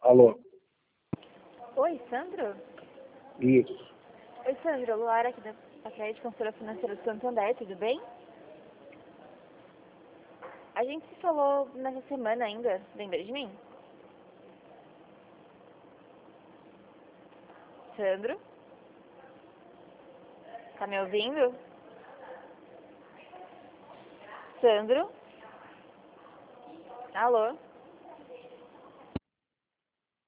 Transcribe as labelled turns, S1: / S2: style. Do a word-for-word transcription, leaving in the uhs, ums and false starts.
S1: Alô?
S2: Oi, Sandro?
S1: Isso.
S2: Oi, Sandro. Luara aqui da Crédito Consultora Financeira do Santander, tudo bem? A gente se falou nessa semana ainda, lembra de mim? Sandro? Tá me ouvindo? Sandro? Alô?